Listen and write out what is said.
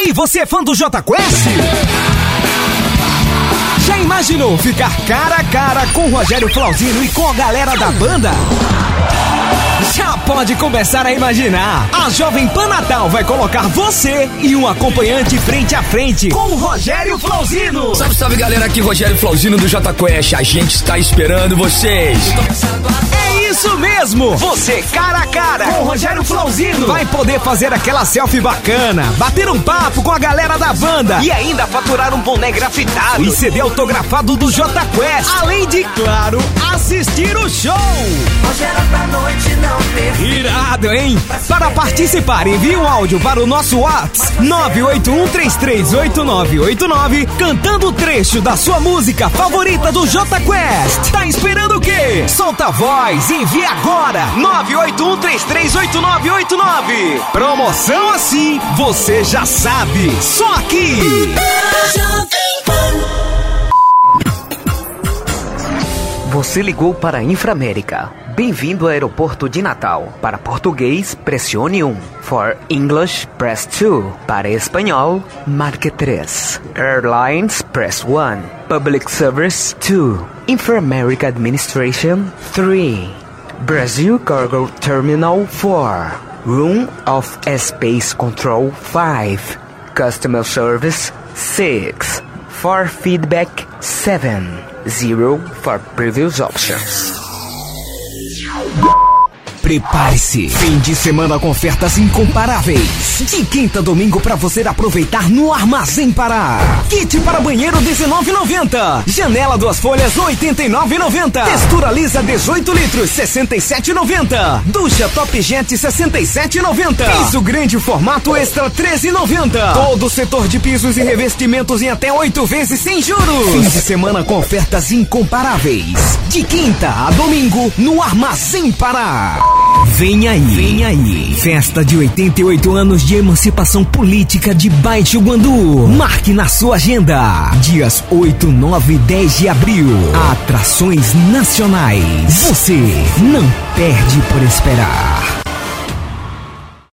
E você é fã do Jota Quest? Já imaginou ficar cara a cara com o Rogério Flauzino e com a galera da banda? Já pode começar a imaginar. A Jovem Pan Natal vai colocar você e um acompanhante frente a frente com o Rogério Flauzino. Salve, salve galera, aqui Rogério Flauzino do Jota Quest. A gente está esperando vocês. É isso mesmo! Você cara a cara com o Rogério Flauzino vai poder fazer aquela selfie bacana, bater um papo com a galera da banda e ainda faturar um boné grafitado e CD autografado do Jota Quest. Além de, claro, assistir o show. Irado, hein? Para participar, envie um áudio para o nosso WhatsApp 981338989 cantando o trecho da sua música favorita do Jota Quest. Tá esperando o quê? Solta a voz e envie agora 981338989. Promoção assim, você já sabe. Só aqui. Você ligou para a Inframérica. Bem-vindo ao aeroporto de Natal. Para português, pressione 1. For English, press 2. Para espanhol, marque 3. Airlines, press 1. Public Service, 2. Inframerica Administration, 3. Brazil Cargo Terminal, 4. Room of Space Control, 5. Customer Service, 6. For feedback, 7. 0 for previous options. Prepare-se, fim de semana com ofertas incomparáveis. De quinta a domingo para você aproveitar no Armazém Pará. Kit para banheiro R$19,90. Janela 2 folhas R$89,90. Textura lisa 18 litros R$67,90. Ducha Top Jet R$67,90. Piso grande formato extra R$13,90. Todo o setor de pisos e revestimentos em até 8 vezes sem juros. Fim de semana com ofertas incomparáveis. De quinta a domingo no Armazém Pará. Vem aí, festa de 88 anos de emancipação política de Baixo Guandu. Marque na sua agenda, dias 8, 9 e 10 de abril, atrações nacionais. Você não perde por esperar.